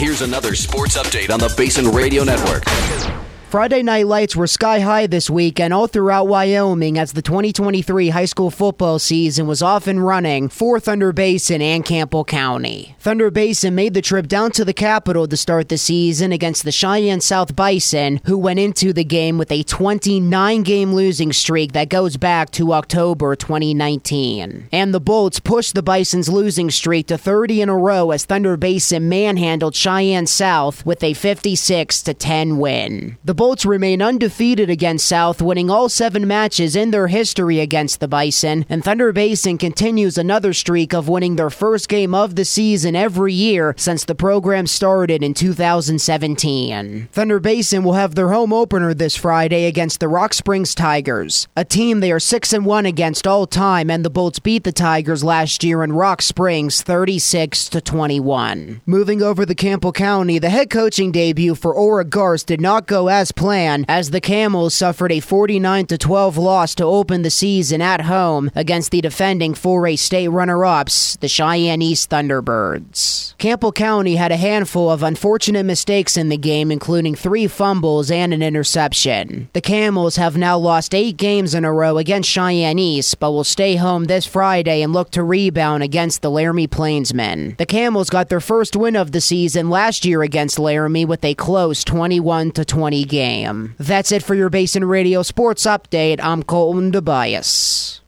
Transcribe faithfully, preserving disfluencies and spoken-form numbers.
Here's another sports update on the Basin Radio Network. Friday night lights were sky high this weekend all throughout Wyoming as the twenty twenty-three high school football season was off and running for Thunder Basin and Campbell County. Thunder Basin made the trip down to the capital to start the season against the Cheyenne South Bison, who went into the game with a twenty-nine game losing streak that goes back to October twenty nineteen. And the Bolts pushed the Bison's losing streak to thirty in a row as Thunder Basin manhandled Cheyenne South with a fifty-six to ten win. The Bolts remain undefeated against South, winning all seven matches in their history against the Bison, and Thunder Basin continues another streak of winning their first game of the season every year since the program started in two thousand seventeen. Thunder Basin will have their home opener this Friday against the Rock Springs Tigers, a team they are six and one against all time, and the Bolts beat the Tigers last year in Rock Springs thirty-six to twenty-one. Moving over to Campbell County, the head coaching debut for Aura Garst did not go as plan as the Camels suffered a forty-nine to twelve loss to open the season at home against the defending four A state runner-ups, the Cheyenne East Thunderbirds. Campbell County had a handful of unfortunate mistakes in the game, including three fumbles and an interception. The Camels have now lost eight games in a row against Cheyenne East, but will stay home this Friday and look to rebound against the Laramie Plainsmen. The Camels got their first win of the season last year against Laramie with a close twenty-one to twenty game. That's it for your Basin Radio Sports Update. I'm Colton Tobias.